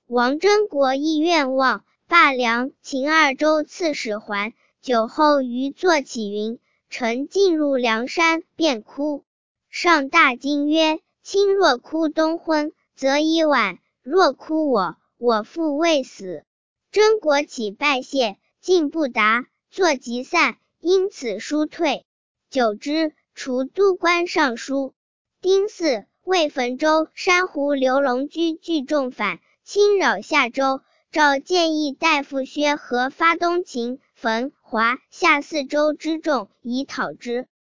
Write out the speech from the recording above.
王真国亦愿望，罢梁秦2州刺史还。酒后余坐起云：臣进入梁山，便哭。上大惊曰：卿若哭东昏，则已晚；若哭我父未死。真国起拜谢，进不答，坐即散，因此书退。久之，除都官尚书。丁巳，为汾州山胡刘龙居聚众反，侵扰下州，诏建议大夫薛和发东秦、汾、华、夏4州之众，以讨之。